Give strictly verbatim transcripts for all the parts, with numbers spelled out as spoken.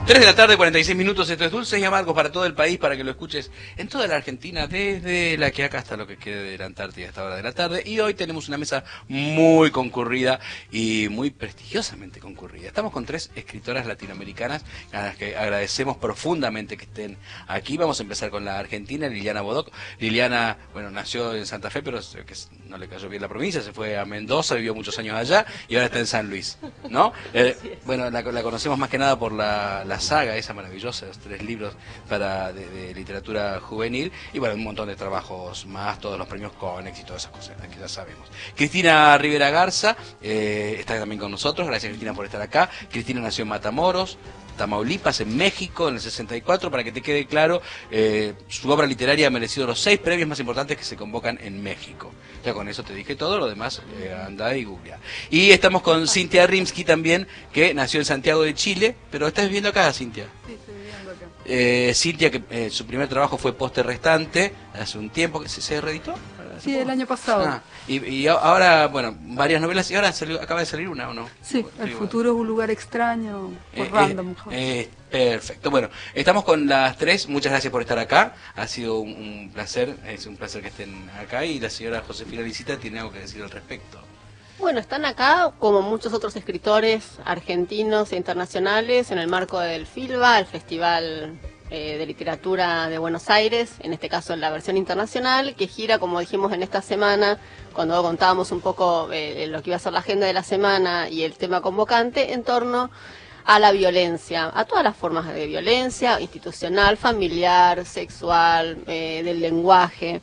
tres de la tarde, cuarenta y seis minutos, esto es Dulces y Amargos para todo el país, para que lo escuches en toda la Argentina, desde la que acá hasta lo que quede de la Antártida a esta hora de la tarde. Y hoy tenemos una mesa muy concurrida y muy prestigiosamente concurrida. Estamos con tres escritoras latinoamericanas a las que agradecemos profundamente que estén aquí. Vamos a empezar con la argentina, Liliana Bodoc. Liliana, bueno, nació en Santa Fe, pero que no le cayó bien la provincia, se fue a Mendoza, vivió muchos años allá y ahora está en San Luis, ¿no? Eh, bueno, la, la conocemos más que nada por la, la saga esa maravillosa, los tres libros para de, de literatura juvenil y bueno, un montón de trabajos más, todos los premios Conex y todas esas cosas que ya sabemos. Cristina Rivera Garza eh, está también con nosotros, gracias Cristina por estar acá. Cristina nació en Matamoros, Tamaulipas, en México, en el sesenta y cuatro, para que te quede claro, eh, su obra literaria ha merecido los seis premios más importantes que se convocan en México. Ya con eso te dije todo, lo demás eh, anda y googlea. Y estamos con Cintia Rimsky también, que nació en Santiago de Chile, pero estás viviendo acá, Cintia. Sí, estoy viviendo acá. Eh, Cintia, que eh, su primer trabajo fue Poste Restante, hace un tiempo, que se, se reeditó. Sí, el año pasado. Ah, y, y ahora, bueno, varias novelas, y ahora salió, acaba de salir una, ¿o no? Sí, El Digo, futuro es un lugar extraño, por eh, random. eh, eh, perfecto. Bueno, estamos con las tres. Muchas gracias por estar acá. Ha sido un, un placer. Es un placer que estén acá. Y la señora Josefina Licita tiene algo que decir al respecto. Bueno, están acá como muchos otros escritores argentinos e internacionales en el marco del FILBA, el Festival eh, de Literatura de Buenos Aires, en este caso en la versión internacional, que gira, como dijimos en esta semana, cuando contábamos un poco eh, lo que iba a ser la agenda de la semana y el tema convocante, en torno a la violencia, a todas las formas de violencia, institucional, familiar, sexual, eh, del lenguaje.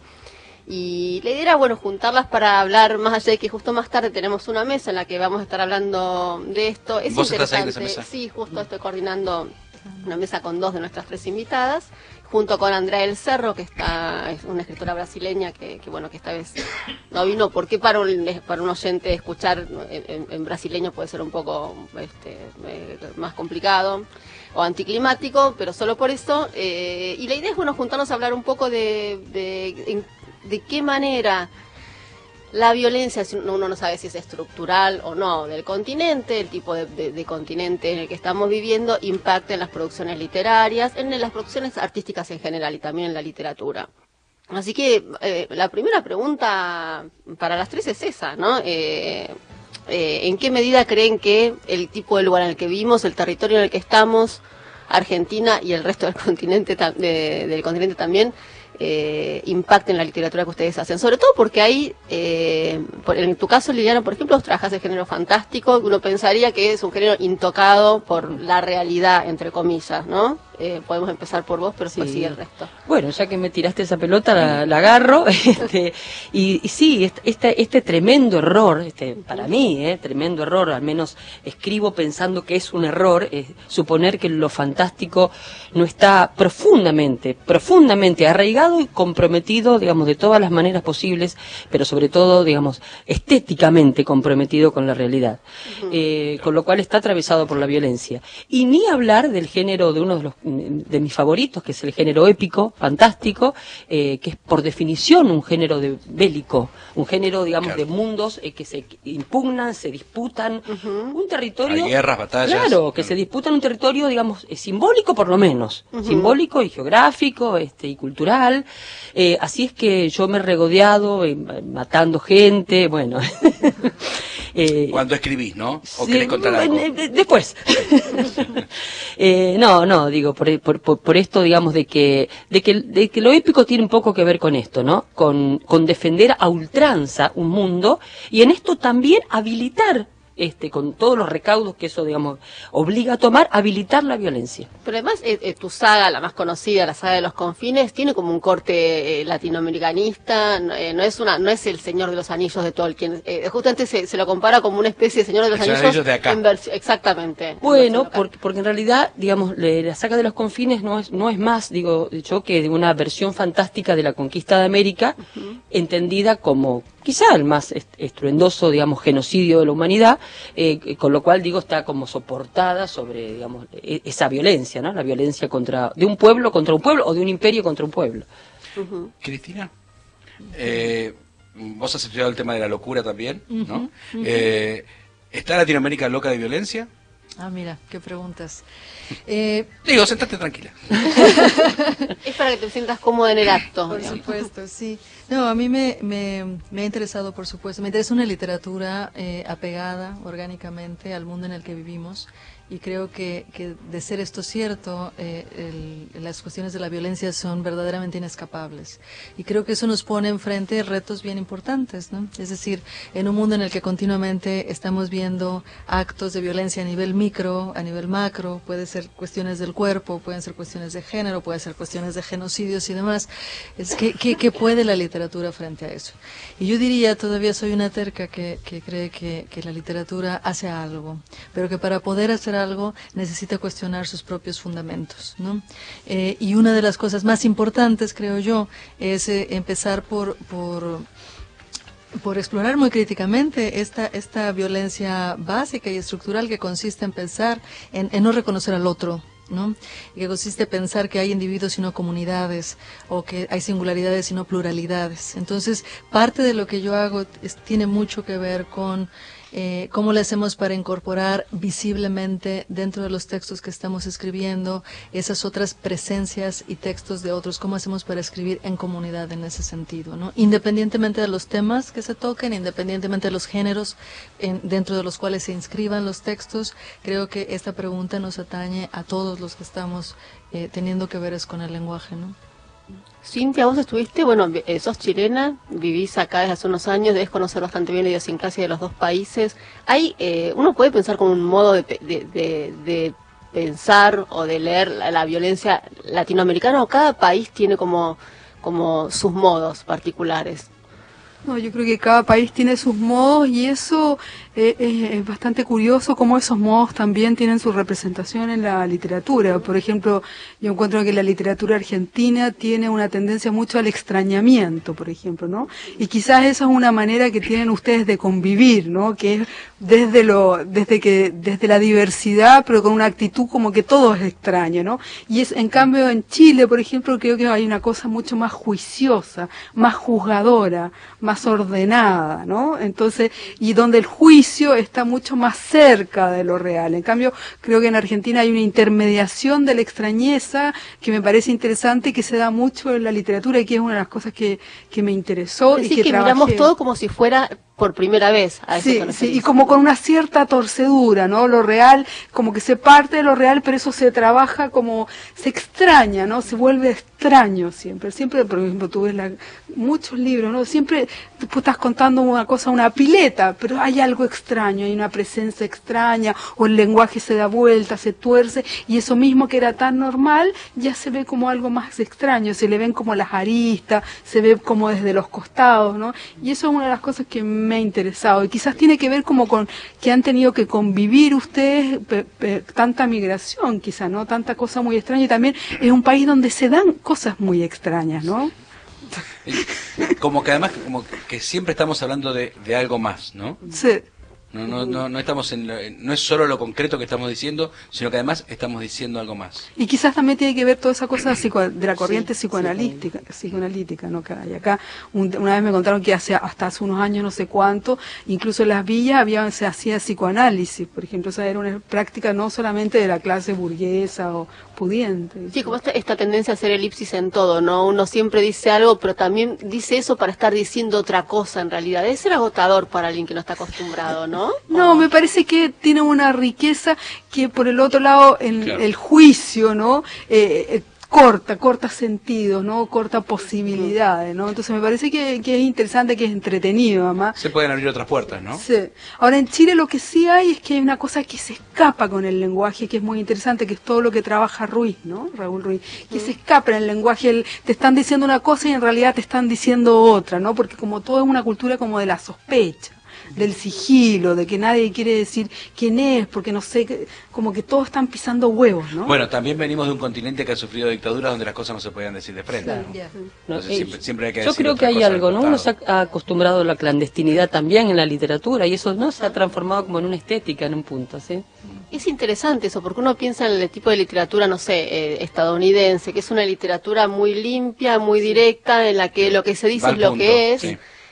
Y la idea era, bueno, juntarlas para hablar, más allá de que justo más tarde tenemos una mesa en la que vamos a estar hablando de esto. Es ¿Vos estás ahí en interesante. esa mesa? Sí, justo estoy coordinando una mesa con dos de nuestras tres invitadas, junto con Andrea del Cerro, que está es una escritora brasileña que, que bueno, que esta vez no vino, porque para un, para un oyente escuchar en, en, en brasileño puede ser un poco este, eh, más complicado o anticlimático, pero solo por eso. Eh, y la idea es, bueno, juntarnos a hablar un poco de, de, en, de qué manera la violencia, uno no sabe si es estructural o no, del continente, el tipo de, de, de continente en el que estamos viviendo, impacta en las producciones literarias, en las producciones artísticas en general y también en la literatura. Así que eh, la primera pregunta para las tres es esa, ¿no? Eh, eh, ¿En qué medida creen que el tipo de lugar en el que vivimos, el territorio en el que estamos, Argentina y el resto del continente, de, del continente también, Eh, impacten la literatura que ustedes hacen? Sobre todo porque hay, eh, por, en tu caso, Liliana, por ejemplo, vos trabajás el género fantástico, uno pensaría que es un género intocado por la realidad, entre comillas, ¿no? Eh, podemos empezar por vos, pero después Sí. sigue el resto. Bueno, ya que me tiraste esa pelota, la, la agarro. este, y, y sí, este, este tremendo error, este, para mí, eh, tremendo error, al menos escribo pensando que es un error, eh, suponer que lo fantástico no está profundamente, profundamente arraigado y comprometido, digamos, de todas las maneras posibles, pero sobre todo, digamos, estéticamente comprometido con la realidad. Uh-huh. eh, con lo cual está atravesado por la violencia. Y ni hablar del género de uno de los de mis favoritos, que es el género épico, fantástico, eh, que es por definición un género de bélico, un género, digamos, claro, de mundos eh, que se impugnan, se disputan, uh-huh, un territorio... Hay guerras, batallas. Claro, que uh-huh, se disputan un territorio, digamos, eh, simbólico por lo menos, uh-huh, simbólico y geográfico este, y cultural. Eh, así es que yo me he regodeado eh, matando gente, bueno... Eh, Cuando escribís, ¿no? ¿O sí, querés contar algo? Después. eh, no, no, digo, por, por, por esto, digamos, de que, de que de que lo épico tiene un poco que ver con esto, ¿no? Con, con defender a ultranza un mundo y en esto también habilitar, este, con todos los recaudos que eso, digamos, obliga a tomar, habilitar la violencia. Pero además, eh, eh, tu saga, la más conocida, la saga de los confines, tiene como un corte eh, latinoamericanista, eh, no es una, no es el Señor de los Anillos de Tolkien, eh, justamente se, se lo compara como una especie de Señor de los el Anillos, Anillos de acá. En vers- exactamente. Bueno, porque, porque en realidad, digamos, le, la saga de los confines no es, no es más, digo yo, que de una versión fantástica de la conquista de América, uh-huh, entendida como quizá el más estruendoso, digamos, genocidio de la humanidad, eh, con lo cual, digo, está como soportada sobre, digamos, esa violencia, ¿no? La violencia contra de un pueblo contra un pueblo o de un imperio contra un pueblo. Uh-huh. Cristina, eh, vos has estudiado el tema de la locura también, ¿no? Uh-huh. Uh-huh. Eh, ¿Está Latinoamérica loca de violencia? Ah, mira, qué preguntas. Eh, Digo, sentate tranquila. Es para que te sientas cómodo en el acto. Por supuesto, sí. No, a mí me, me, me ha interesado, por supuesto, me interesa una literatura eh, apegada orgánicamente al mundo en el que vivimos, y creo que, que de ser esto cierto, eh, el, las cuestiones de la violencia son verdaderamente inescapables. Y creo que eso nos pone enfrente retos bien importantes, ¿no? Es decir, en un mundo en el que continuamente estamos viendo actos de violencia a nivel micro, a nivel macro, puede ser cuestiones del cuerpo, pueden ser cuestiones de género, pueden ser cuestiones de genocidios y demás, es que, que, que puede la literatura frente a eso. Y yo diría, todavía soy una terca que, que cree que, que la literatura hace algo, pero que para poder hacer algo necesita cuestionar sus propios fundamentos, ¿no? Eh, y una de las cosas más importantes, creo yo, es eh, empezar por, por por explorar muy críticamente esta esta violencia básica y estructural que consiste en pensar en, en no reconocer al otro, ¿no? Y que consiste en pensar que hay individuos y no comunidades, o que hay singularidades y no pluralidades. Entonces, parte de lo que yo hago es, tiene mucho que ver con Eh, cómo le hacemos para incorporar visiblemente dentro de los textos que estamos escribiendo esas otras presencias y textos de otros, cómo hacemos para escribir en comunidad en ese sentido, ¿no? Independientemente de los temas que se toquen, independientemente de los géneros en, dentro de los cuales se inscriban los textos, creo que esta pregunta nos atañe a todos los que estamos eh, teniendo que ver es con el lenguaje, ¿no? Cintia, vos estuviste, bueno, eh, sos chilena, vivís acá desde hace unos años, debes conocer bastante bien la idiosincrasia de los dos países. Hay, eh, uno puede pensar como un modo de, de, de, de pensar o de leer la, la violencia latinoamericana, o cada país tiene como, como sus modos particulares. No, yo creo que cada país tiene sus modos, y eso eh, es, es bastante curioso cómo esos modos también tienen su representación en la literatura. Por ejemplo, yo encuentro que la literatura argentina tiene una tendencia mucho al extrañamiento, por ejemplo, ¿no? Y quizás esa es una manera que tienen ustedes de convivir, ¿no? Que es desde lo, desde que, desde la diversidad, pero con una actitud como que todo es extraño, ¿no? Y es, en cambio, en Chile, por ejemplo, creo que hay una cosa mucho más juiciosa, más juzgadora, más ordenada, ¿no? Entonces, y donde el juicio está mucho más cerca de lo real. En cambio, creo que en Argentina hay una intermediación de la extrañeza que me parece interesante y que se da mucho en la literatura, y que es una de las cosas que, que me interesó. Es y decir, que, que miramos todo como si fuera por primera vez. A eso sí, te sí, y referís. como con una cierta torcedura, ¿no? Lo real, como que se parte de lo real, pero eso se trabaja como, se extraña, ¿no? Se vuelve extraño siempre. Siempre, por ejemplo, tú ves la, muchos libros, ¿no? Siempre tú estás contando una cosa, una pileta, pero hay algo extraño, hay una presencia extraña, o el lenguaje se da vuelta, se tuerce, y eso mismo que era tan normal, ya se ve como algo más extraño, se le ven como las aristas, se ve como desde los costados, ¿no? Y eso es una de las cosas que me ha interesado, y quizás tiene que ver como con que han tenido que convivir ustedes pe, pe, tanta migración, quizás, ¿no? Tanta cosa muy extraña, y también es un país donde se dan cosas muy extrañas, ¿no? Como que además, como que siempre estamos hablando de, de algo más, ¿no? Sí. No, no, no, no estamos en, lo- no es solo lo concreto que estamos diciendo, sino que además estamos diciendo algo más. Y quizás también tiene que ver toda esa cosa psico- de la corriente Sí, psicoanalítica, psicoanalítica, ¿no? Que hay acá, un- una vez me contaron que hace, hasta hace unos años, no sé cuánto, incluso en las villas había, se hacía psicoanálisis, por ejemplo, o sea, era una práctica no solamente de la clase burguesa o pudiente. Sí, como esta, esta tendencia a hacer elipsis en todo, ¿no? Uno siempre dice algo, pero también dice eso para estar diciendo otra cosa en realidad. Debe ser agotador para alguien que no está acostumbrado, ¿no? No, ¿O? me parece que tiene una riqueza que por el otro lado, en Claro. el juicio, ¿no? Eh, eh, corta, corta sentidos, ¿no? Corta posibilidades, ¿no? Entonces me parece que, que es interesante, que es entretenido, además. Se pueden abrir otras puertas, ¿no? Sí. Ahora, en Chile lo que sí hay es que hay una cosa que se escapa con el lenguaje, que es muy interesante, que es todo lo que trabaja Ruiz, ¿no? Raúl Ruiz, que se escapa en el lenguaje, el- te están diciendo una cosa y en realidad te están diciendo otra, ¿no? Porque como todo es una cultura como de la sospecha, del sigilo, de que nadie quiere decir quién es, porque no sé, que- como que todos están pisando huevos, ¿no? Bueno, también venimos de un continente que ha sufrido dictaduras donde las cosas no se podían decir de frente, ¿no? Ya. No, Entonces eh, siempre, siempre hay que yo decir creo que otra hay cosa al algo, ¿no? Uno se costado. ha ha acostumbrado a la clandestinidad también en la literatura, y eso no se ha transformado como en una estética en un punto, ¿sí? Es interesante eso, porque uno piensa en el tipo de literatura, no sé, eh, estadounidense, que es una literatura muy limpia, muy directa, en la que lo que se dice Va es al lo punto, que es. sí.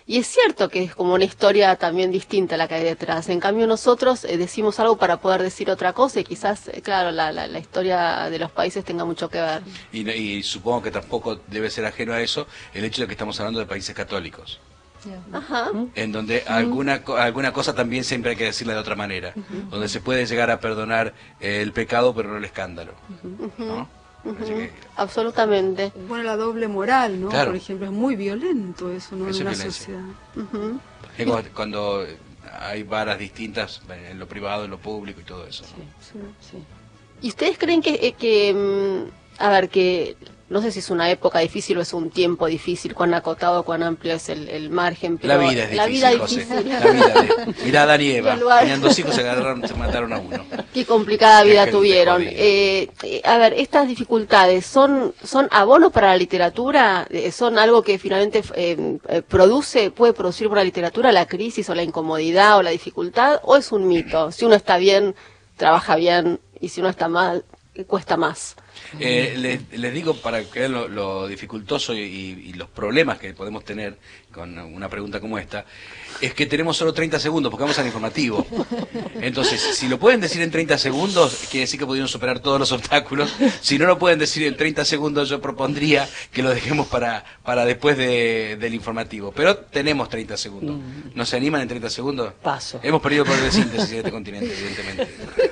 Y es cierto que es como una historia también distinta la que hay detrás. En cambio nosotros eh, decimos algo para poder decir otra cosa y quizás, eh, claro, la, la, la historia de los países tenga mucho que ver. Y, y supongo que tampoco debe ser ajeno a eso el hecho de que estamos hablando de países católicos. Ajá. En donde alguna alguna cosa también siempre hay que decirla de otra manera. Uh-huh. Donde se puede llegar a perdonar eh, el pecado pero no el escándalo. Uh-huh. ¿No? Uh-huh. Que... Absolutamente. Bueno, la doble moral, ¿no? Claro. Por ejemplo, es muy violento eso, ¿no? Eso en una es sociedad. Uh-huh. Cuando, cuando hay varas distintas en lo privado, en lo público y todo eso, ¿no? Sí, sí, sí. ¿Y ustedes creen que, que, a ver, que no sé si es una época difícil o es un tiempo difícil, cuán acotado, cuán amplio es el, el margen, pero la vida es difícil, la vida José. difícil. La vida de, mirá a Adán y Eva, tenían dos hijos, se agarraron, se mataron a uno. Qué complicada vida Qué tuvieron. Eh, eh, a ver, estas dificultades, ¿son son abono para la literatura? Eh, ¿Son algo que finalmente eh, eh, produce, puede producir por la literatura la crisis o la incomodidad o la dificultad? ¿O es un mito? Si uno está bien, trabaja bien, y si uno está mal, cuesta más. Eh, les, les digo, para que vean lo, lo dificultoso y, y los problemas que podemos tener con una pregunta como esta, es que tenemos solo treinta segundos porque vamos al informativo. Entonces, si lo pueden decir en treinta segundos, quiere decir que pudieron superar todos los obstáculos. Si no lo pueden decir en treinta segundos, yo propondría que lo dejemos para, para después de, del informativo. Pero tenemos treinta segundos. ¿No se animan en treinta segundos? Paso. Hemos perdido por el síntesis de este continente, evidentemente.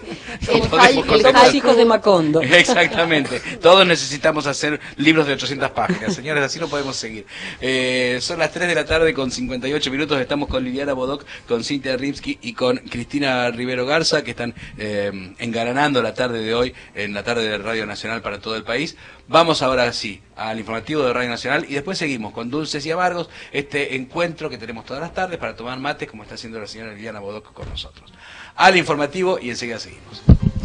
No Los hijos de Macondo. Exactamente. Todos necesitamos hacer libros de ochocientas páginas. Señores, así no podemos seguir. Eh, son las tres de la tarde con cincuenta y ocho minutos. Estamos con Liliana Bodoc, con Cintia Rimsky y con Cristina Rivero Garza, que están eh, engalanando la tarde de hoy en la tarde de Radio Nacional para todo el país. Vamos ahora sí al informativo de Radio Nacional y después seguimos con Dulces y Amargos, este encuentro que tenemos todas las tardes para tomar mates, como está haciendo la señora Liliana Bodoc con nosotros. Al informativo y enseguida seguimos.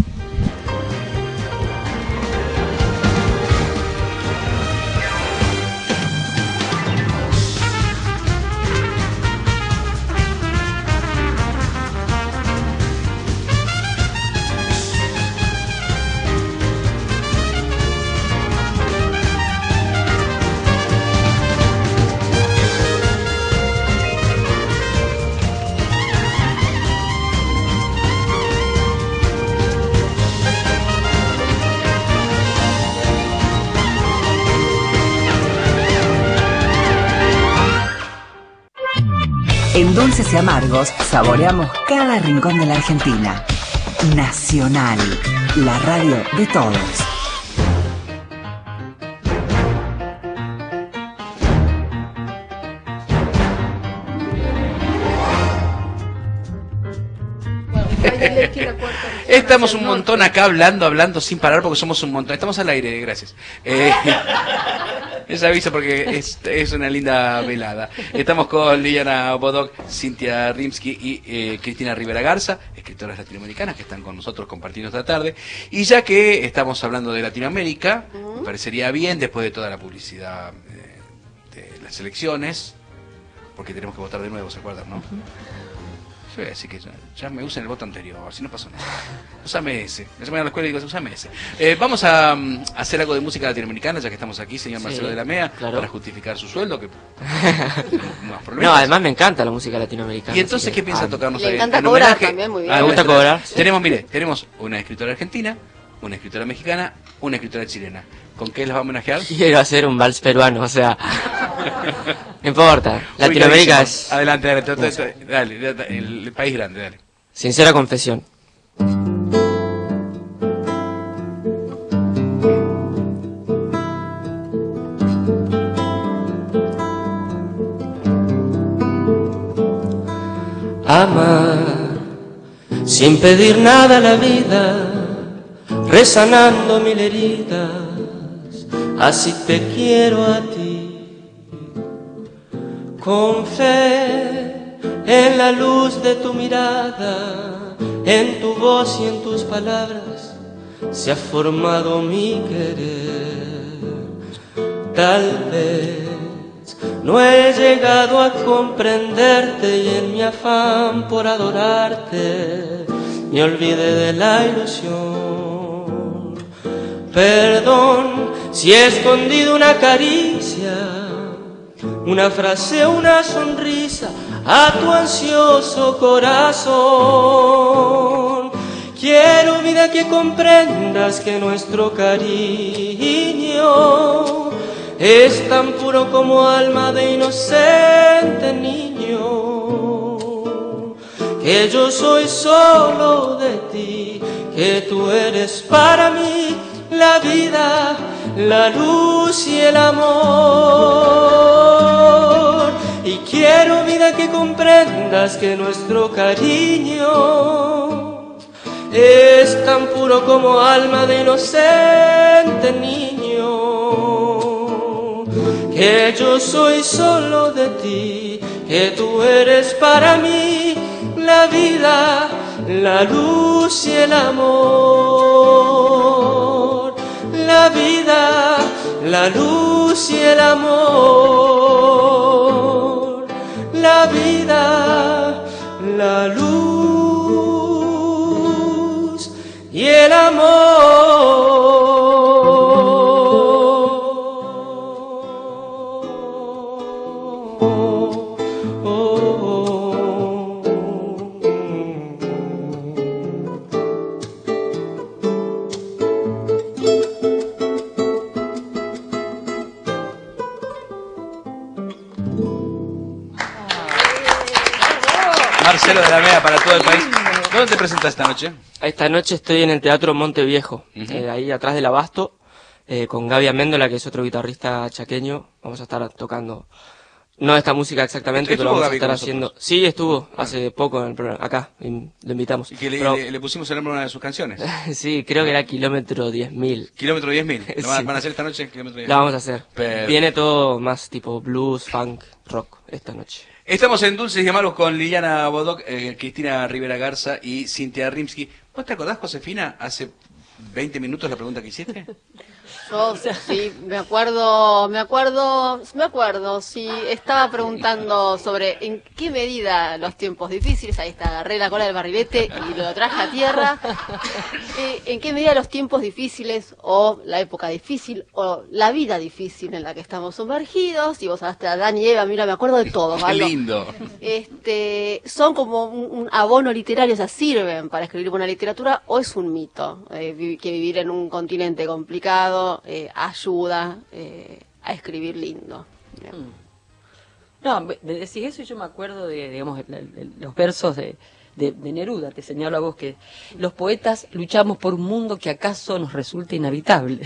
En Dulces y Amargos saboreamos cada rincón de la Argentina. Nacional, la radio de todos. Estamos un montón acá hablando, hablando sin parar porque somos un montón. Estamos al aire, gracias. Eh, les aviso porque es, es una linda velada. Estamos con Liliana Bodoc, Cintia Rimsky y eh, Cristina Rivera Garza, escritoras latinoamericanas que están con nosotros compartiendo esta tarde. Y ya que estamos hablando de Latinoamérica, me parecería bien, después de toda la publicidad eh, de las elecciones, porque tenemos que votar de nuevo, ¿se acuerdan, no? Uh-huh. Yo voy a decir que ya, ya me usen el voto anterior, así no pasó nada. Usame ese. Me llaman a la escuela y digo, usame ese. Eh, vamos a um, hacer algo de música latinoamericana, ya que estamos aquí, señor Marcelo Sí, de la Mea, claro. para justificar su sueldo, que no, además me encanta la música latinoamericana. ¿Y entonces que, qué piensa ah, tocarnos? Le en, encanta en cobrar homenaje también, muy bien. a Me gusta nuestras- cobrar, sí. Tenemos, mire, tenemos una escritora argentina, una escritora mexicana, una escritora chilena. ¿Con qué las va a homenajear? quiero hacer un vals peruano, o sea, no importa. Latinoamérica Ubicadísimo. es Adelante, dale, dale, dale, dale, dale, el, el país grande, dale. sincera confesión. Amar sin pedir nada a la vida, resanando mil heridas, así te quiero a ti, con fe en la luz de tu mirada, en tu voz y en tus palabras, se ha formado mi querer. Tal vez no he llegado a comprenderte y en mi afán por adorarte me olvidé de la ilusión. Perdón si he escondido una caricia una frase, una sonrisa a tu ansioso corazón. Quiero, vida, que comprendas que nuestro cariño es tan puro como alma de inocente niño, que yo soy solo de ti, que tú eres para mí la vida, la luz y el amor. Y quiero, vida, que comprendas que nuestro cariño es tan puro como alma de inocente niño, que yo soy solo de ti, que tú eres para mí la vida, la luz y el amor. La vida, la luz y el amor. La vida, la luz y el amor. Marcelo de la Mea para todo el país. ¿Dónde te presentas esta noche? Esta noche estoy en el Teatro Monte Viejo, Uh-huh. eh, ahí atrás del Abasto, eh, con Gaby Améndola, que es otro guitarrista chaqueño. Vamos a estar tocando, no esta música exactamente, ¿Estuvo pero vamos Gaby a estar con haciendo... nosotros? Sí, estuvo hace poco en el programa, acá, y lo invitamos. Y que le, Pero- le- le pusimos el nombre a una de sus canciones. sí, creo que era Kilómetro diez mil. Kilómetro diez mil. ¿Lo van, Sí. van a hacer esta noche? Kilómetro diez mil. La vamos a hacer. Perfecto. Viene todo más tipo blues, funk, rock esta noche. Estamos en Dulces y Amargos con Liliana Bodoc, eh, Cristina Rivera Garza y Cintia Rimsky. ¿Vos te acordás, Josefina, hace veinte minutos la pregunta que hiciste? Yo sí, me acuerdo, me acuerdo, me acuerdo, sí, estaba preguntando sobre en qué medida los tiempos difíciles, ahí está, agarré la cola del barrilete y lo traje a tierra, eh, en qué medida los tiempos difíciles o la época difícil o la vida difícil en la que estamos sumergidos, y vos hablaste a Adán y Eva, mira, me acuerdo de todo, Qué ¿vale? lindo. Este, son como un, un abono literario, o sea, sirven para escribir buena literatura, o es un mito eh, vi- que vivir en un continente complicado eh, ayuda eh, a escribir lindo. No, me me decís eso y yo me acuerdo de, digamos, el- el- los versos de, de, de Neruda. Te señalo a vos que los poetas luchamos por un mundo que acaso nos resulta inhabitable.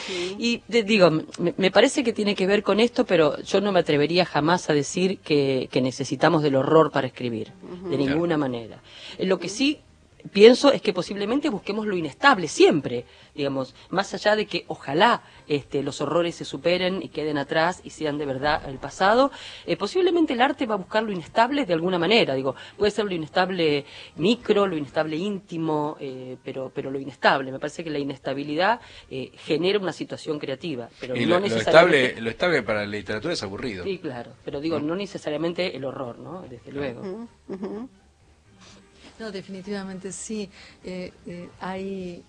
Y te digo, me, me parece que tiene que ver con esto, pero yo no me atrevería jamás a decir que, que necesitamos del horror para escribir, de ninguna manera. En lo que sí pienso es que posiblemente busquemos lo inestable siempre, digamos, más allá de que ojalá este, los horrores se superen y queden atrás y sean de verdad el pasado, eh, posiblemente el arte va a buscar lo inestable de alguna manera, digo, puede ser lo inestable micro, lo inestable íntimo, eh, pero, pero lo inestable, me parece que la inestabilidad eh, genera una situación creativa, pero Y no lo, lo necesariamente... estable, lo estable para la literatura es aburrido. Sí, claro, pero digo, no necesariamente el horror, ¿no? Desde luego. Ujú, ujú. No, definitivamente sí. Eh, eh, hay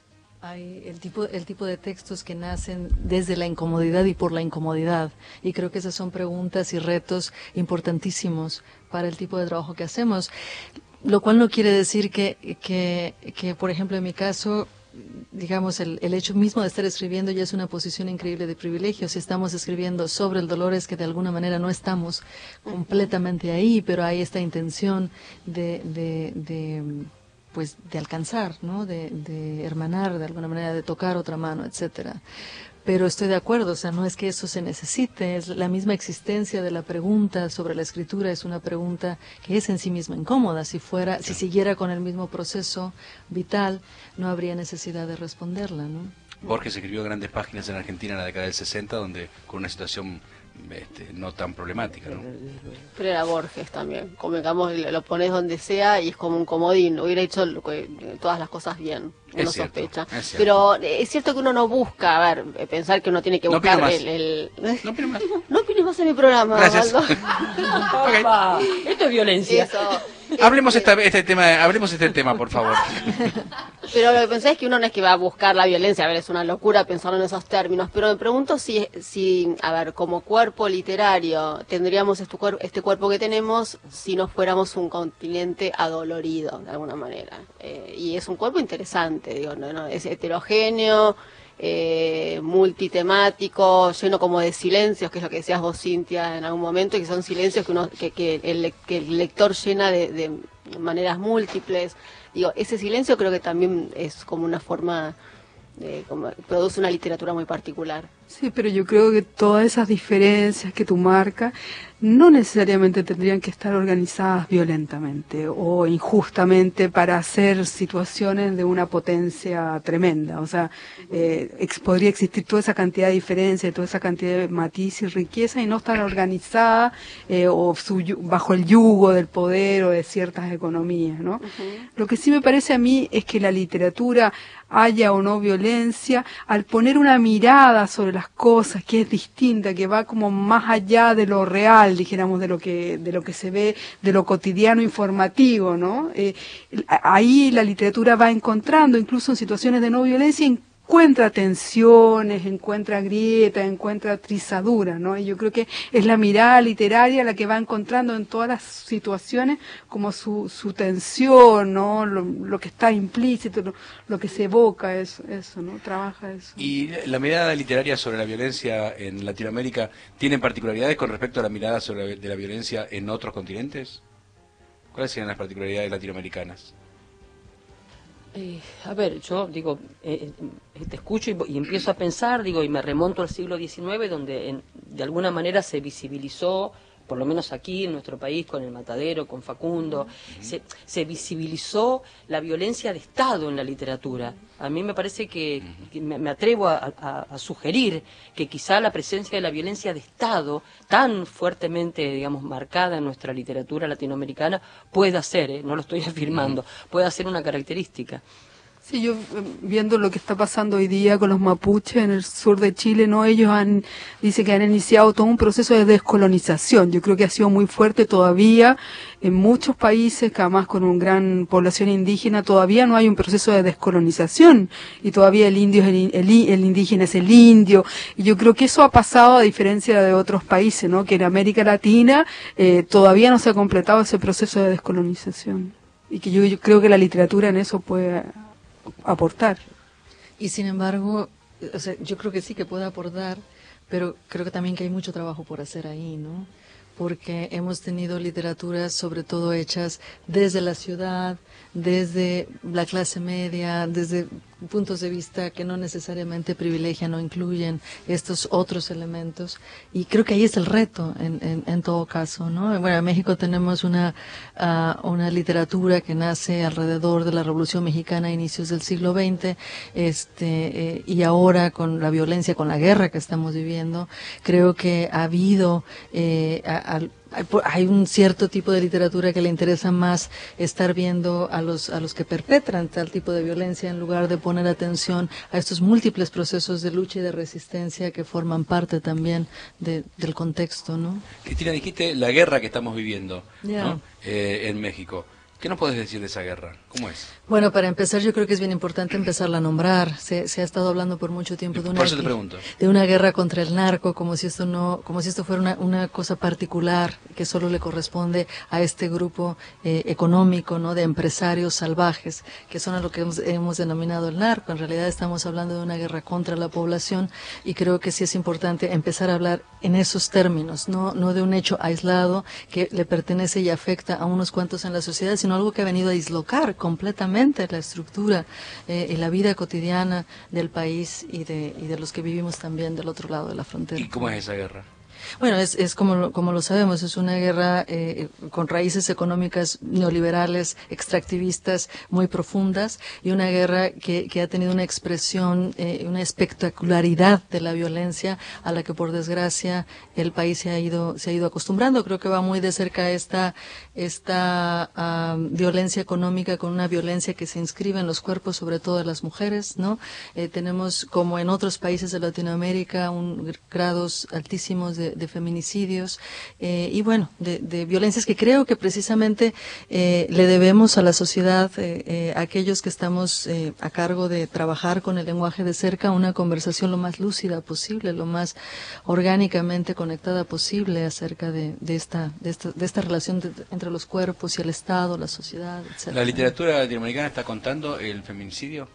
hay el tipo el tipo de textos que nacen desde la incomodidad y por la incomodidad. Y creo que esas son preguntas y retos importantísimos para el tipo de trabajo que hacemos. Lo cual no quiere decir que, que, que por ejemplo, en mi caso, digamos, el, el hecho mismo de estar escribiendo ya es una posición increíble de privilegio. Si estamos escribiendo sobre el dolor es que de alguna manera no estamos completamente ahí, pero hay esta intención de, de, de pues de alcanzar, ¿no? De, de hermanar de alguna manera, de tocar otra mano, etcétera. Pero estoy de acuerdo, o sea, no es que eso se necesite, es la misma existencia de la pregunta sobre la escritura, es una pregunta que es en sí misma incómoda. Si fuera, si siguiera con el mismo proceso vital, no habría necesidad de responderla, ¿no? Borges escribió grandes páginas en Argentina en la década del sesenta, donde con una situación este, no tan problemática, ¿no? Pero era Borges también, convengamos, lo pones donde sea y es como un comodín, hubiera hecho lo que- todas las cosas bien, uno Es cierto, sospecha. es cierto. Pero eh, es cierto que uno no busca, a ver, eh, pensar que uno tiene que No opino buscar más. el... el- No opino más. No opines más en mi programa, Gracias. Osvaldo. Papá, esto es violencia. Eso. Hablemos esta, este tema, hablemos este tema, por favor. Pero lo que pensé es que uno no es que va a buscar la violencia, a ver, es una locura pensarlo en esos términos, pero me pregunto si, si a ver, como cuerpo literario, tendríamos este, cuer este cuerpo que tenemos si no fuéramos un continente adolorido, de alguna manera. Eh, y es un cuerpo interesante, digo, no, no, es heterogéneo, eh, multitemático, lleno como de silencios, que es lo que decías vos, Cintia, en algún momento, que son silencios que, uno, que, que, el, que el lector llena de, de maneras múltiples. Digo, ese silencio creo que también es como una forma, de, como, produce una literatura muy particular. Sí, pero yo creo que todas esas diferencias que tú marcas no necesariamente tendrían que estar organizadas violentamente o injustamente para hacer situaciones de una potencia tremenda. O sea, eh, ex podría existir toda esa cantidad de diferencias, toda esa cantidad de matiz y riqueza y no estar organizada eh, o su, bajo el yugo del poder o de ciertas economías, ¿no? Uh-huh. Lo que sí me parece a mí es que la literatura, haya o no violencia, al poner una mirada sobre las cosas que es distinta, que va como más allá de lo real, dijéramos, de lo que de lo que se ve, de lo cotidiano informativo, ¿no? Eh, ahí la literatura va encontrando, incluso en situaciones de no violencia, encuentra tensiones, encuentra grietas, encuentra trizaduras, ¿no? Y yo creo que es la mirada literaria la que va encontrando en todas las situaciones como su, su tensión, ¿no? Lo, lo que está implícito, lo, lo que se evoca, eso, eso, ¿no? Trabaja eso. ¿Y la mirada literaria sobre la violencia en Latinoamérica tiene particularidades con respecto a la mirada sobre la, de la violencia en otros continentes? ¿Cuáles serían las particularidades latinoamericanas? Eh, a ver, yo digo, eh, eh, te escucho y, y empiezo a pensar, digo, y me remonto al siglo diecinueve, donde en, de alguna manera se visibilizó, por lo menos aquí en nuestro país, con el Matadero, con Facundo, uh-huh. se, se visibilizó la violencia de Estado en la literatura. A mí me parece que, que me, me atrevo a, a, a sugerir que quizá la presencia de la violencia de Estado, tan fuertemente, digamos, marcada en nuestra literatura latinoamericana, pueda ser, ¿eh? No lo estoy afirmando, pueda ser una característica. Sí, yo viendo lo que está pasando hoy día con los mapuches en el sur de Chile, no, ellos han, dice que han iniciado todo un proceso de descolonización. Yo creo que ha sido muy fuerte todavía en muchos países, que además con una gran población indígena, todavía no hay un proceso de descolonización y todavía el indio es el, el, el indígena es el indio. Y yo creo que eso ha pasado a diferencia de otros países, ¿no? Que en América Latina eh, todavía no se ha completado ese proceso de descolonización y que yo, yo creo que la literatura en eso puede aportar. Y sin embargo, o sea, yo creo que sí que puede aportar, pero creo que también que hay mucho trabajo por hacer ahí, ¿no? Porque hemos tenido literaturas sobre todo hechas desde la ciudad, desde la clase media, desde puntos de vista que no necesariamente privilegian o incluyen estos otros elementos, y creo que ahí es el reto en, en, en todo caso, ¿no? Bueno, en México tenemos una uh, una literatura que nace alrededor de la Revolución Mexicana a inicios del siglo veinte, este eh, y ahora con la violencia, con la guerra que estamos viviendo, creo que ha habido eh, a, a, hay un cierto tipo de literatura que le interesa más estar viendo a los a los que perpetran tal tipo de violencia en lugar de poner atención a estos múltiples procesos de lucha y de resistencia que forman parte también de, del contexto, ¿no? Cristina, dijiste la guerra que estamos viviendo, yeah. ¿no? eh, en México. ¿Qué nos puedes decir de esa guerra? ¿Cómo es? Bueno, para empezar, yo creo que es bien importante empezarla a nombrar. Se, se ha estado hablando por mucho tiempo de una, por eso te pregunto. de una guerra contra el narco, como si esto no, como si esto fuera una, una cosa particular que solo le corresponde a este grupo eh, económico, ¿no? De empresarios salvajes, que son a lo que hemos, hemos denominado el narco. En realidad estamos hablando de una guerra contra la población y creo que sí es importante empezar a hablar en esos términos, no, no de un hecho aislado que le pertenece y afecta a unos cuantos en la sociedad, sino algo que ha venido a dislocar completamente la estructura eh, y la vida cotidiana del país y de, y de los que vivimos también del otro lado de la frontera. ¿Y cómo es esa guerra? Bueno, es, es como, como lo sabemos, es una guerra eh, con raíces económicas neoliberales, extractivistas muy profundas, y una guerra que, que ha tenido una expresión, eh, una espectacularidad de la violencia a la que por desgracia el país se ha ido, se ha ido acostumbrando. Creo que va muy de cerca esta, esta uh, violencia económica con una violencia que se inscribe en los cuerpos, sobre todo de las mujeres, ¿no? Eh, tenemos, como en otros países de Latinoamérica, un, grados altísimos de de feminicidios eh, y bueno, de, de violencias que creo que precisamente eh, le debemos a la sociedad, eh, eh, a aquellos que estamos eh, a cargo de trabajar con el lenguaje de cerca, una conversación lo más lúcida posible, lo más orgánicamente conectada posible acerca de, de, esta, de, esta, de esta relación de, entre los cuerpos y el Estado, la sociedad, etcétera. ¿La literatura latinoamericana está contando el feminicidio?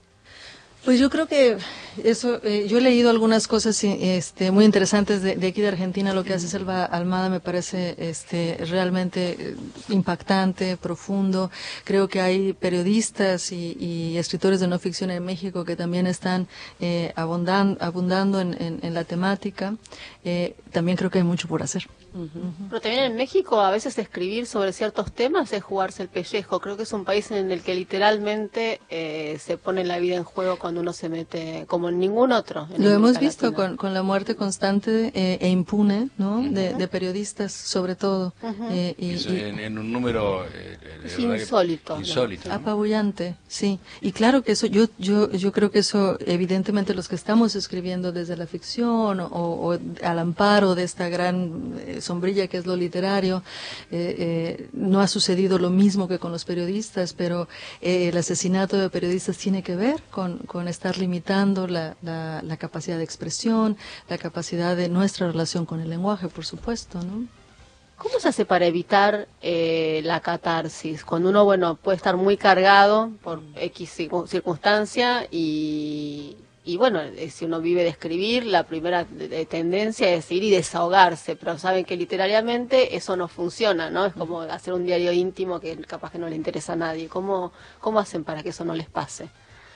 Pues yo creo que eso, eh, yo he leído algunas cosas este, muy interesantes de, de aquí de Argentina. Lo que hace Selva Almada me parece este, realmente eh, impactante, profundo. Creo que hay periodistas y, y escritores de no ficción en México que también están eh, abundan, abundando en, en, en la temática. Eh, también creo que hay mucho por hacer. Uh-huh. Pero también en México a veces escribir sobre ciertos temas es jugarse el pellejo. Creo que es un país en el que literalmente eh, se pone la vida en juego cuando uno se mete como en ningún otro. En Lo hemos visto con, con la muerte constante eh, e impune, ¿no? Uh-huh. de, de periodistas, sobre todo. Uh-huh. eh, y, Eso en, en un número eh, es insólito. Que, insólito, ¿no? Apabullante, sí. Y claro que eso, yo, yo, yo creo que eso, evidentemente, los que estamos escribiendo desde la ficción o, o al amparo de esta gran eh, sombrilla que es lo literario, eh, eh, no ha sucedido lo mismo que con los periodistas, pero eh, el asesinato de periodistas tiene que ver con, con estar limitando la, la, la capacidad de expresión, la capacidad de nuestra relación con el lenguaje, por supuesto, ¿no? ¿Cómo se hace para evitar eh, la catarsis? Cuando uno, bueno, puede estar muy cargado por X circunstancia y, y bueno, si uno vive de escribir, la primera tendencia es ir y desahogarse, pero saben que literariamente eso no funciona, ¿no? Es como hacer un diario íntimo que capaz que no le interesa a nadie. ¿Cómo, cómo hacen para que eso no les pase?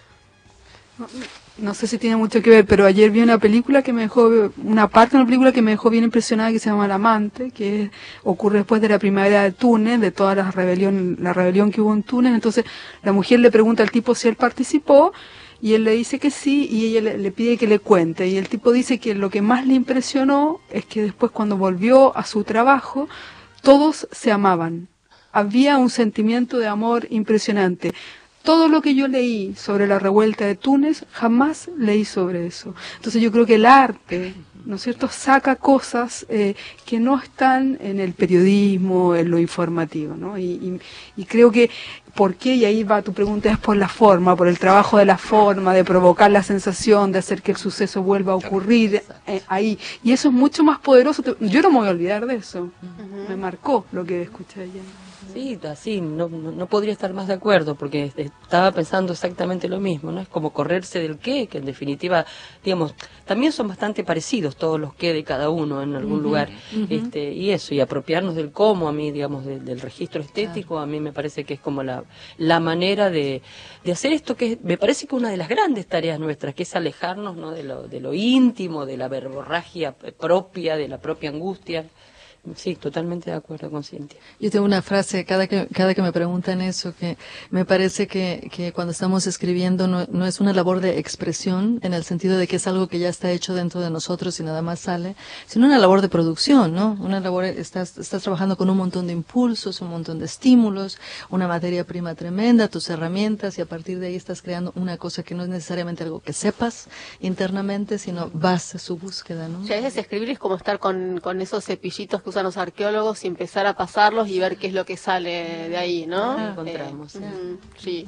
No, no sé si tiene mucho que ver, pero ayer vi una película que me dejó, una parte de una película que me dejó bien impresionada, que se llama El Amante, que ocurre después de la primavera de Túnez, de toda la rebelión, la rebelión que hubo en Túnez. Entonces la mujer le pregunta al tipo si él participó, y él le dice que sí, y ella le, le pide que le cuente, y el tipo dice que lo que más le impresionó es que después, cuando volvió a su trabajo, todos se amaban. Había un sentimiento de amor impresionante. Todo lo que yo leí sobre la revuelta de Túnez, jamás leí sobre eso. Entonces yo creo que el arte, ¿no es cierto?, saca cosas eh, que no están en el periodismo, en lo informativo, ¿no? Y, y, y creo que, ¿por qué? Y ahí va tu pregunta, es por la forma, por el trabajo de la forma, de provocar la sensación, de hacer que el suceso vuelva a ocurrir eh, ahí. Y eso es mucho más poderoso. Yo no me voy a olvidar de eso. Uh-huh. Me marcó lo que escuché ayer. Sí, así, no, no, no podría estar más de acuerdo, porque estaba pensando exactamente lo mismo, ¿no? Es como correrse del qué, que en definitiva, digamos, también son bastante parecidos todos los qué de cada uno en algún uh-huh, lugar, uh-huh. este y eso, y apropiarnos del cómo, a mí, digamos, de, del registro estético, claro. A mí me parece que es como la, la manera de, de hacer esto, que es, me parece que una de las grandes tareas nuestras, que es alejarnos, ¿no?, de lo, de lo íntimo, de la verborragia propia, de la propia angustia. Sí, totalmente de acuerdo con Cintia. Yo tengo una frase, cada que, cada que me preguntan eso, que me parece que, que cuando estamos escribiendo no, no es una labor de expresión, en el sentido de que es algo que ya está hecho dentro de nosotros y nada más sale, sino una labor de producción, ¿no? Una labor, estás, estás trabajando con un montón de impulsos, un montón de estímulos, una materia prima tremenda, tus herramientas, y a partir de ahí estás creando una cosa que no es necesariamente algo que sepas internamente, sino vas a su búsqueda, ¿no? O sea, a veces escribir es como estar con, con esos cepillitos que usan los arqueólogos y empezar a pasarlos y ver qué es lo que sale de ahí, ¿no? Ah, encontramos. Eh, uh, sí.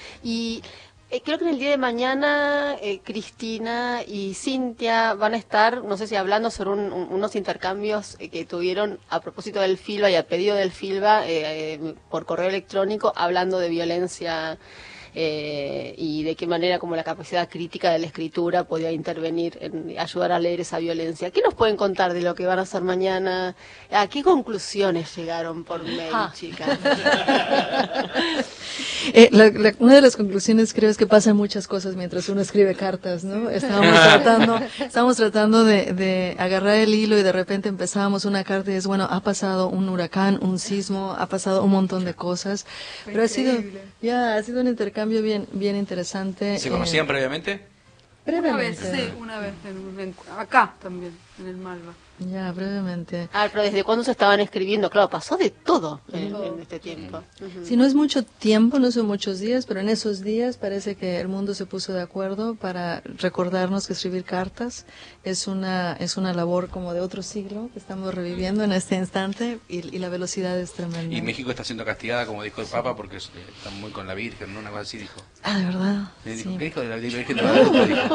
Y eh, creo que en el día de mañana eh, Cristina y Cintia van a estar, no sé si hablando sobre un, un, unos intercambios eh, que tuvieron a propósito del FILBA y a pedido del FILBA eh, eh, por correo electrónico, hablando de violencia. Eh, y de qué manera como la capacidad crítica de la escritura podía intervenir en ayudar a leer esa violencia. ¿Qué nos pueden contar de lo que van a hacer mañana? ¿A qué conclusiones llegaron por mail, ah. chicas? eh, la, la, una de las conclusiones creo es que pasan muchas cosas mientras uno escribe cartas, ¿no? Estábamos tratando, estábamos tratando de, de agarrar el hilo y de repente empezábamos una carta y es, bueno, ha pasado un huracán, un sismo, ha pasado un montón de cosas, pero ha sido, ya, ha sido un intercambio bien bien interesante. ¿Se conocían eh, previamente? Previamente. Una vez, sí, una vez, en, en, acá también, en el Malva. Ya, brevemente. Ah, pero ¿desde cuándo se estaban escribiendo? Claro, pasó de todo en, en este tiempo. Uh-huh. Si no es mucho tiempo, no son muchos días, pero en esos días parece que el mundo se puso de acuerdo para recordarnos que escribir cartas es una es una labor como de otro siglo que estamos reviviendo en este instante y, y la velocidad es tremenda. Y México está siendo castigada, como dijo el Papa, porque está muy con la Virgen, ¿no? Una cosa así dijo. Ah, ¿de verdad? ¿Qué dijo? Sí. ¿Qué dijo de la Virgen de Guadalupe? Dijo.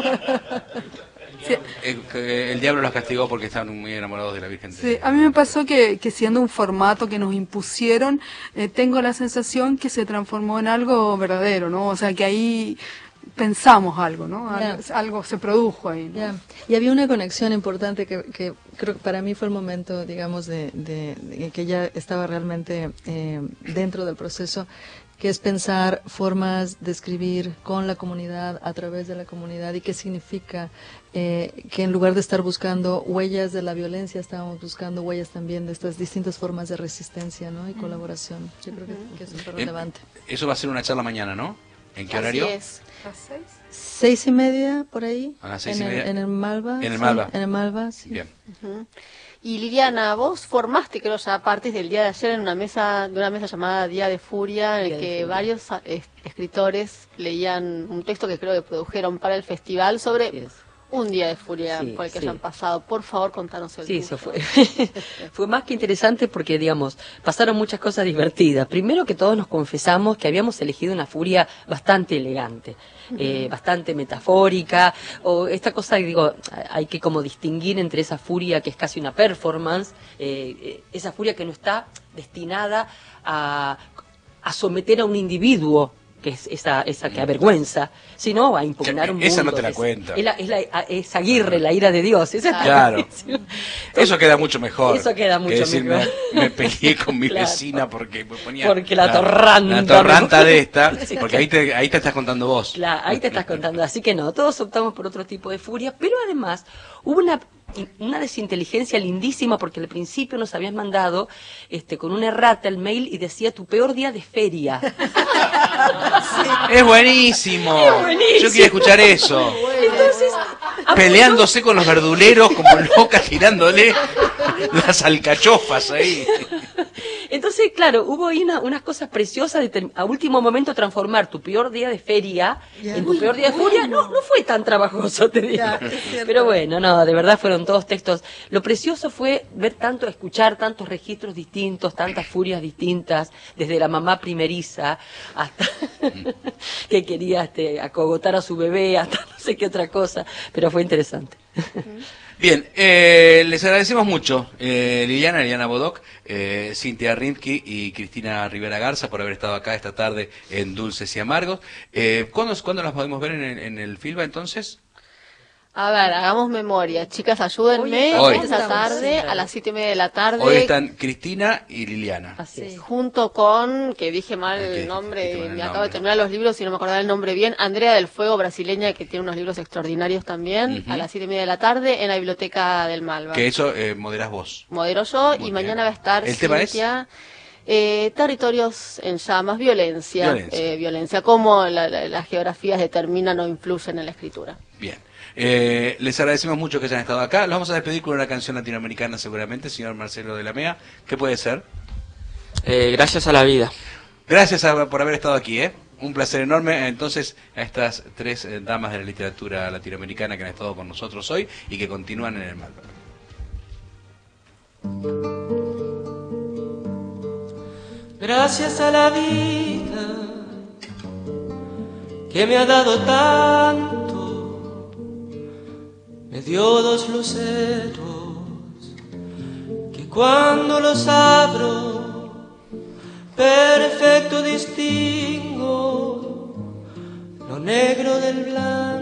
Sí. El, el diablo los castigó porque estaban muy enamorados de la Virgen. Sí, a mí me pasó que, que siendo un formato que nos impusieron, eh, tengo la sensación que se transformó en algo verdadero, ¿no? O sea, que ahí pensamos algo, ¿no? Algo, yeah. algo se produjo ahí, ¿no? Yeah. Y había una conexión importante que, que creo que para mí fue el momento, digamos, de, de, de que ya estaba realmente eh, dentro del proceso, que es pensar formas de escribir con la comunidad, a través de la comunidad, y qué significa eh, que en lugar de estar buscando huellas de la violencia, estábamos buscando huellas también de estas distintas formas de resistencia, ¿no? Y colaboración. Yo creo que, que es súper relevante. Eso va a ser una charla mañana, ¿no? ¿En qué Así horario? Es. ¿A las seis? Seis y media, por ahí. A las seis en y media. El, en el Malva. En el sí, Malva. En el Malva, sí. Bien. Uh-huh. Y Liliana, vos formaste, creo ya a partir del día de ayer, en una mesa, de una mesa llamada Día de Furia, en el que varios eh, escritores leían un texto que creo que produjeron para el festival sobre yes. un día de furia sí, por el que sí. hayan pasado. Por favor, contanos el Sí, tuyo. eso fue. Fue más que interesante porque, digamos, pasaron muchas cosas divertidas. Primero que todos nos confesamos que habíamos elegido una furia bastante elegante. Eh, bastante metafórica, o esta cosa, digo, hay que como distinguir entre esa furia que es casi una performance, eh, esa furia que no está destinada a, a someter a un individuo, que es esa, esa que avergüenza, sino a impugnar un mundo. Esa no te la es, cuenta. Es, la, es, la, es Aguirre, la ira de Dios. Esa claro. Entonces, eso queda mucho mejor. Eso queda mucho que decir, mejor. Me, me peleé con mi claro. vecina porque me ponía... Porque la, la torranta. La torranta de esta, porque ahí te, ahí te estás contando vos. Claro, ahí te estás contando. Así que no, todos optamos por otro tipo de furia, pero además hubo una... una desinteligencia lindísima porque al principio nos habías mandado este con una errata el mail y decía tu peor día de feria. Sí. Es buenísimo. Es buenísimo. Yo quería escuchar eso. Entonces, peleándose con los verduleros como locas, tirándole las alcachofas ahí. Entonces, claro, hubo ahí una, unas cosas preciosas de a último momento transformar tu peor día de feria yeah. en tu Uy, peor día de furia. No, no fue tan trabajoso, te digo. Yeah, pero bueno, no, de verdad fueron todos textos. Lo precioso fue ver tanto, escuchar tantos registros distintos, tantas furias distintas, desde la mamá primeriza hasta que quería este, acogotar a su bebé, hasta no sé qué otra cosa, pero fue interesante. Bien, eh, les agradecemos mucho, eh, Liliana, Liliana Bodoc, eh, Cintia Rimsky y Cristina Rivera Garza por haber estado acá esta tarde en Dulces y Amargos. Eh, ¿cuándo, ¿Cuándo las podemos ver en el, en el Filba entonces? A ver, hagamos memoria. Chicas, ayúdenme. Hoy. Esta tarde, a las siete y media de la tarde. Hoy están Cristina y Liliana. Así es. Junto con, que dije mal el nombre, me nombre. acabo de terminar los libros y no me acordaba el nombre bien, Andrea del Fuego, brasileña, que tiene unos libros extraordinarios también, uh-huh. a las siete y media de la tarde en la Biblioteca del Malva. Que eso eh, moderás vos. Modero yo. Muy y bien. Mañana va a estar ¿El Cintia, tema es? Eh, territorios en llamas, violencia. Violencia, eh, violencia cómo la, la, las geografías determinan o influyen en la escritura. Bien. Eh, les agradecemos mucho que hayan estado acá. Los vamos a despedir con una canción latinoamericana seguramente, señor Marcelo de la Mea. ¿Qué puede ser? Eh, gracias a la vida. Gracias a, por haber estado aquí, ¿eh? Un placer enorme. Entonces, a estas tres eh, damas de la literatura latinoamericana que han estado con nosotros hoy y que continúan en el Malva. Gracias a la vida que me ha dado tanto. Me dio dos luceros que cuando los abro perfecto distingo lo negro del blanco.